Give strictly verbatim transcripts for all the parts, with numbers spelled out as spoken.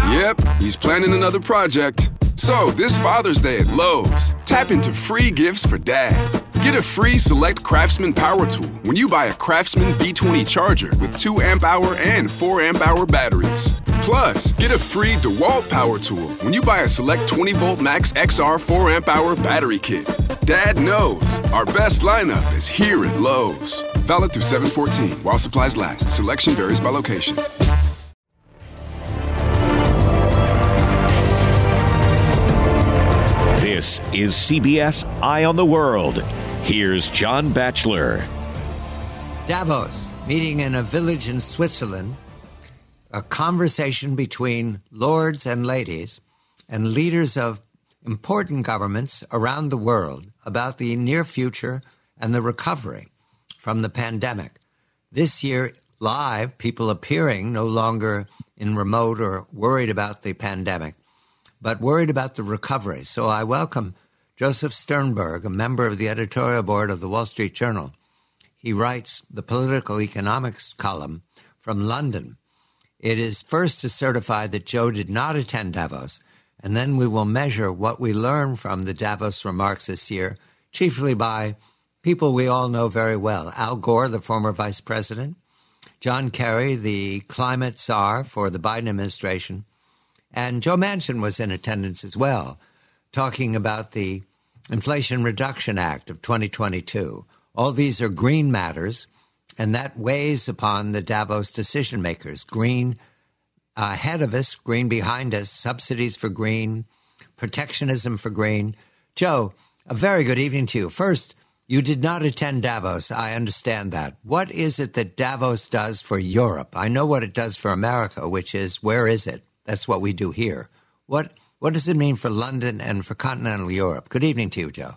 Yep, he's planning another project. So, this Father's Day at Lowe's, tap into free gifts for Dad. Get a free Select Craftsman power tool when you buy a Craftsman V twenty charger with two amp hour and four amp hour batteries. Plus, get a free DeWalt power tool when you buy a Select twenty volt Max X R four amp hour battery kit. Dad knows our best lineup is here at Lowe's. Valid through seven fourteen while supplies last. Selection varies by location. This is C B S Eye on the World. Here's John Batchelor. Davos, meeting in a village in Switzerland, a conversation between lords and ladies and leaders of important governments around the world about the near future and the recovery from the pandemic. This year, live, people appearing no longer in remote or worried about the pandemic, but worried about the recovery. So I welcome Joseph Sternberg, a member of the editorial board of the Wall Street Journal. He writes the political economics column from London. It is first to certify that Joe did not attend Davos, and then we will measure what we learn from the Davos remarks this year, chiefly by people we all know very well. Al Gore, the former vice president, John Kerry, the climate czar for the Biden administration, and Joe Manchin was in attendance as well, talking about the Inflation Reduction Act of twenty twenty-two. All these are green matters, and that weighs upon the Davos decision makers. Green uh, ahead of us, green behind us, subsidies for green, protectionism for green. Joe, a very good evening to you. First, you did not attend Davos. I understand that. What is it that Davos does for Europe? I know what it does for America, which is, where is it? That's what we do here. What what does it mean for London and for continental Europe? Good evening to you, Joe.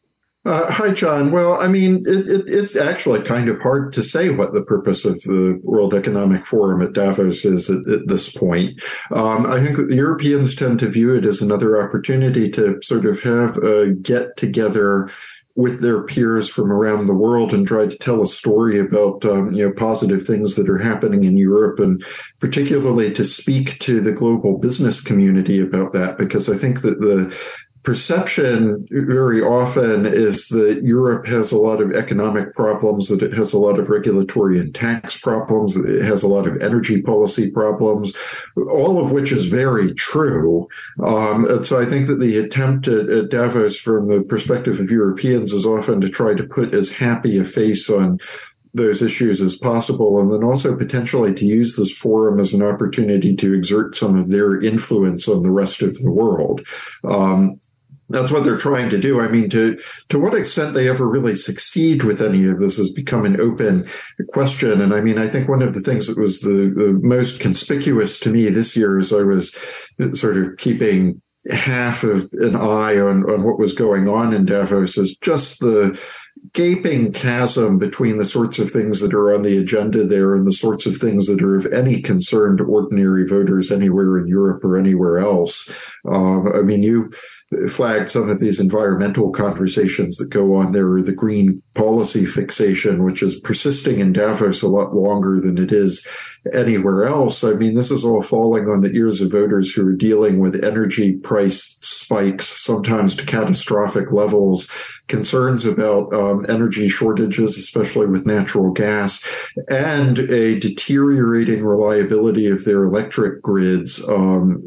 Uh, hi, John. Well, I mean, it, it, it's actually kind of hard to say what the purpose of the World Economic Forum at Davos is at, at this point. Um, I think that the Europeans tend to view it as another opportunity to sort of have a get-together with their peers from around the world and try to tell a story about, um, you know, positive things that are happening in Europe, and particularly to speak to the global business community about that, because I think that the perception very often is that Europe has a lot of economic problems, that it has a lot of regulatory and tax problems, that it has a lot of energy policy problems, all of which is very true. Um, and so I think that the attempt at, at Davos from the perspective of Europeans is often to try to put as happy a face on those issues as possible, and then also potentially to use this forum as an opportunity to exert some of their influence on the rest of the world. Um, That's what they're trying to do. I mean, to to what extent they ever really succeed with any of this has become an open question. And I mean, I think one of the things that was the, the most conspicuous to me this year as I was sort of keeping half of an eye on, on what was going on in Davos is just the gaping chasm between the sorts of things that are on the agenda there and the sorts of things that are of any concern to ordinary voters anywhere in Europe or anywhere else. Um, I mean, you flagged some of these environmental conversations that go on there, or the green policy fixation, which is persisting in Davos a lot longer than it is anywhere else. I mean, this is all falling on the ears of voters who are dealing with energy price spikes, sometimes to catastrophic levels, concerns about um, energy shortages, especially with natural gas, and a deteriorating reliability of their electric grids. Um,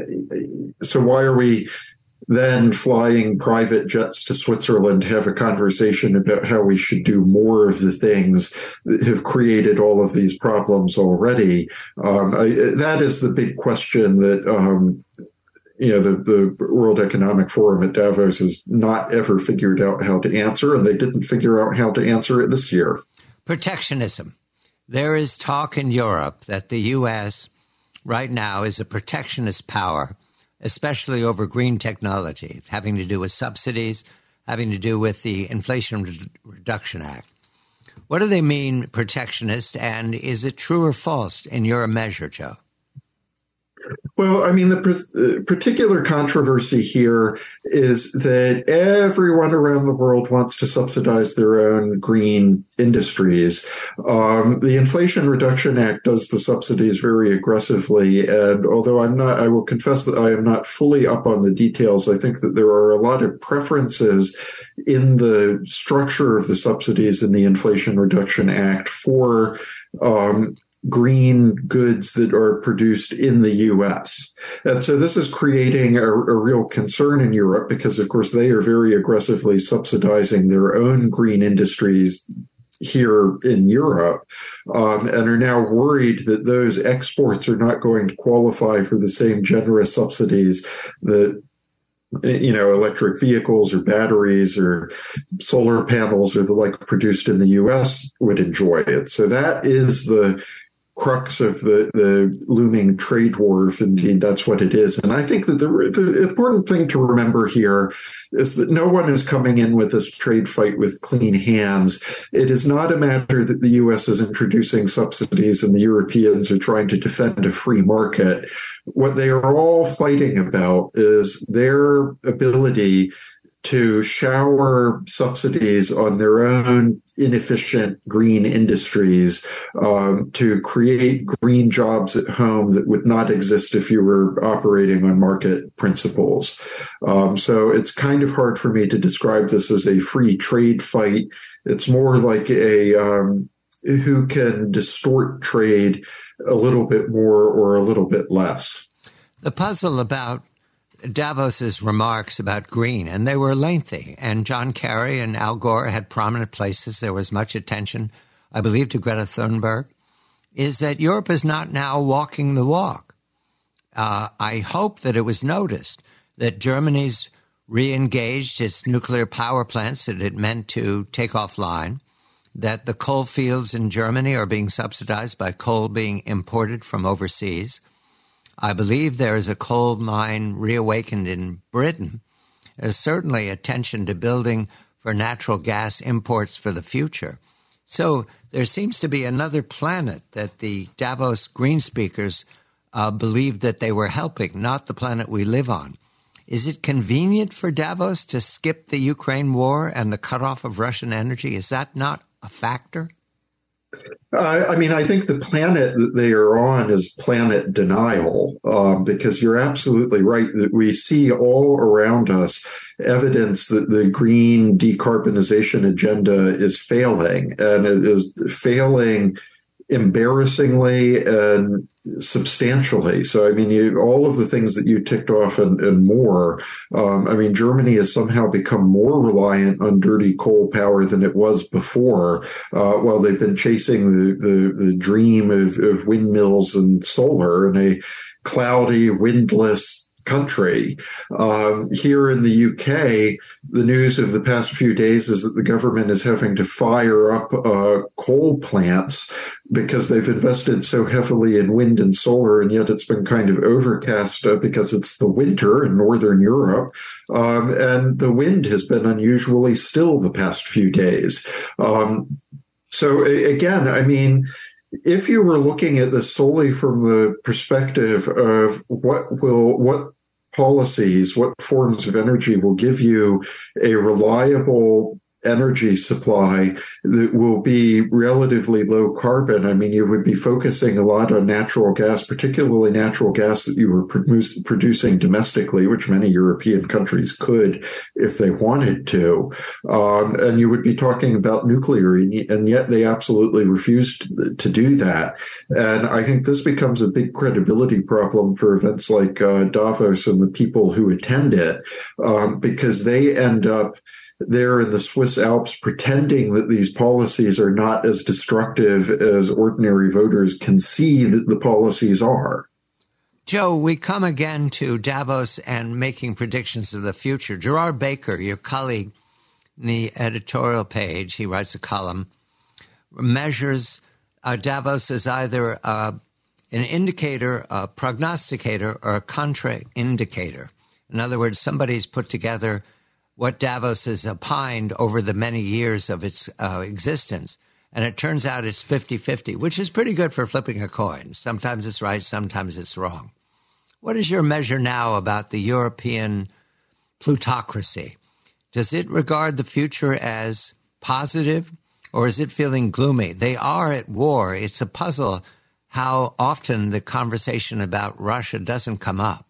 so why are we then flying private jets to Switzerland to have a conversation about how we should do more of the things that have created all of these problems already? Um, I, that is the big question that, um, you know, the, the World Economic Forum at Davos has not ever figured out how to answer, and they didn't figure out how to answer it this year. Protectionism. There is talk in Europe that the U S right now is a protectionist power, especially over green technology, having to do with subsidies, having to do with the Inflation Reduction Act. What do they mean, protectionist, and is it true or false in your measure, Joe? Well, I mean, the pr- particular controversy here is that everyone around the world wants to subsidize their own green industries. Um, the Inflation Reduction Act does the subsidies very aggressively. And although I'm not, I will confess that I am not fully up on the details, I think that there are a lot of preferences in the structure of the subsidies in the Inflation Reduction Act for um, green goods that are produced in the U S. And so this is creating a, a real concern in Europe because, of course, they are very aggressively subsidizing their own green industries here in Europe, um, and are now worried that those exports are not going to qualify for the same generous subsidies that, you know, electric vehicles or batteries or solar panels or the like produced in the U S would enjoy it. So that is the crux of the, the looming trade war, if indeed that's what it is. And I think that the, the important thing to remember here is that no one is coming in with this trade fight with clean hands. It is not a matter that the U S is introducing subsidies and the Europeans are trying to defend a free market. What they are all fighting about is their ability to shower subsidies on their own inefficient green industries, um, to create green jobs at home that would not exist if you were operating on market principles. Um, so it's kind of hard for me to describe this as a free trade fight. It's more like a um, who can distort trade a little bit more or a little bit less. The puzzle about Davos's remarks about green, and they were lengthy, and John Kerry and Al Gore had prominent places. There was much attention, I believe, to Greta Thunberg, is that Europe is not now walking the walk. Uh, I hope that it was noticed that Germany's re-engaged its nuclear power plants that it meant to take offline, that the coal fields in Germany are being subsidized by coal being imported from overseas. I believe there is a coal mine reawakened in Britain. There's certainly attention to building for natural gas imports for the future. So there seems to be another planet that the Davos Green speakers uh, believed that they were helping, not the planet we live on. Is it convenient for Davos to skip the Ukraine war and the cutoff of Russian energy? Is that not a factor? Uh, I mean, I think the planet that they are on is planet denial, um, because you're absolutely right that we see all around us evidence that the green decarbonization agenda is failing, and it is failing embarrassingly and substantially. So, I mean, you, all of the things that you ticked off and, and more, um, I mean, Germany has somehow become more reliant on dirty coal power than it was before, uh, while they've been chasing the, the, the dream of, of windmills and solar in a cloudy, windless country. Um, here in the U K, the news of the past few days is that the government is having to fire up uh, coal plants because they've invested so heavily in wind and solar, and yet it's been kind of overcast uh, because it's the winter in Northern Europe, um, and the wind has been unusually still the past few days. Um, so again, I mean, if you were looking at this solely from the perspective of what will, what policies, what forms of energy will give you a reliable energy supply that will be relatively low carbon, I mean, you would be focusing a lot on natural gas, particularly natural gas that you were produce, producing domestically, which many European countries could if they wanted to. Um, and you would be talking about nuclear, and yet they absolutely refused to do that. And I think this becomes a big credibility problem for events like uh, Davos and the people who attend it, um, because they end up there in the Swiss Alps pretending that these policies are not as destructive as ordinary voters can see that the policies are. Joe, we come again to Davos and making predictions of the future. Gerard Baker, your colleague in the editorial page, he writes a column, measures uh, Davos as either uh, an indicator, a prognosticator, or a contraindicator. In other words, somebody's put together what Davos has opined over the many years of its uh, existence. And it turns out it's fifty-fifty, which is pretty good for flipping a coin. Sometimes it's right, sometimes it's wrong. What is your measure now about the European plutocracy? Does it regard the future as positive, or is it feeling gloomy? They are at war. It's a puzzle how often the conversation about Russia doesn't come up.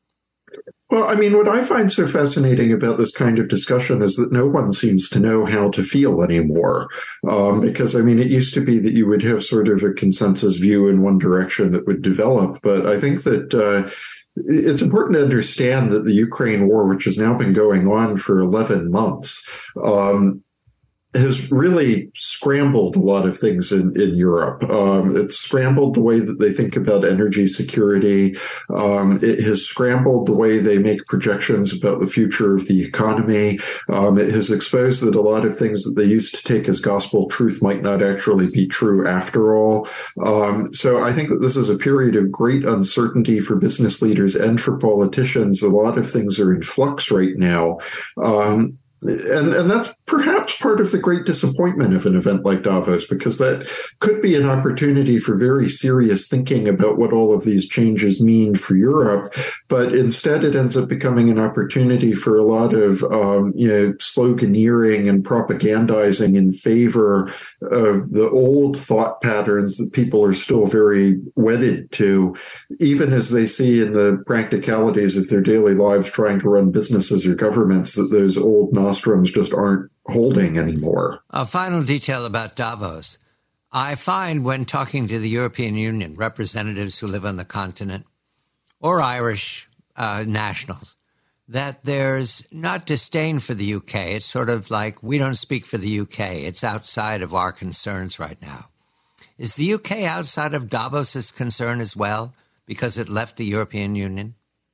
Well, I mean, what I find so fascinating about this kind of discussion is that no one seems to know how to feel anymore. Um, because, I mean, it used to be that you would have sort of a consensus view in one direction that would develop. But I think that uh, it's important to understand that the Ukraine war, which has now been going on for eleven months, um, has really scrambled a lot of things in, in Europe. Um, it's scrambled the way that they think about energy security. Um, it has scrambled the way they make projections about the future of the economy. Um, it has exposed that a lot of things that they used to take as gospel truth might not actually be true after all. Um, so I think that this is a period of great uncertainty for business leaders and for politicians. A lot of things are in flux right now. Um, And, and that's perhaps part of the great disappointment of an event like Davos, because that could be an opportunity for very serious thinking about what all of these changes mean for Europe. But instead, it ends up becoming an opportunity for a lot of, um, you know, sloganeering and propagandizing in favor of the old thought patterns that people are still very wedded to, even as they see in the practicalities of their daily lives trying to run businesses or governments that those old nostrums just aren't holding anymore. A final detail about Davos. I find when talking to the European Union representatives who live on the continent or Irish uh, nationals, that there's not disdain for the U K. It's sort of like, we don't speak for the U K. It's outside of our concerns right now. Is the U K outside of Davos's concern as well because it left the European Union?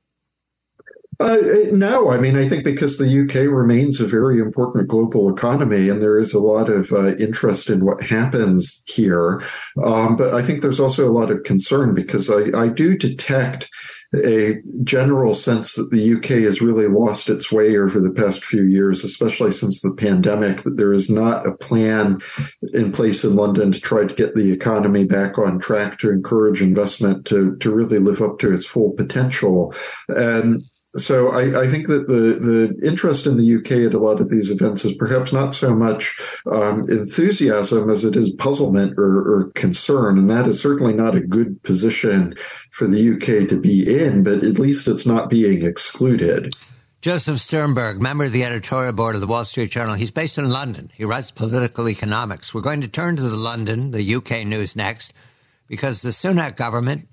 Uh, no, I mean, I think because the U K remains a very important global economy and there is a lot of uh, interest in what happens here. Um, but I think there's also a lot of concern because I, I do detect a general sense that the U K has really lost its way over the past few years, especially since the pandemic, that there is not a plan in place in London to try to get the economy back on track, to encourage investment, to, to really live up to its full potential. And So I, I think that the, the interest in the U K at a lot of these events is perhaps not so much um, enthusiasm as it is puzzlement or, or concern. And that is certainly not a good position for the U K to be in, but at least it's not being excluded. Joseph Sternberg, member of the editorial board of the Wall Street Journal. He's based in London. He writes political economics. We're going to turn to the London, the U K news next, because the Sunak government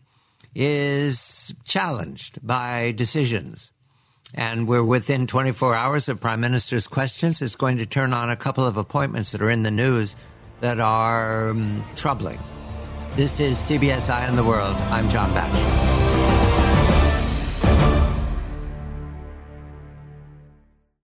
is challenged by decisions. And we're within twenty-four hours of Prime Minister's questions. It's going to turn on a couple of appointments that are in the news that are um, troubling. This is C B S Eye on the World. I'm John Batchelor.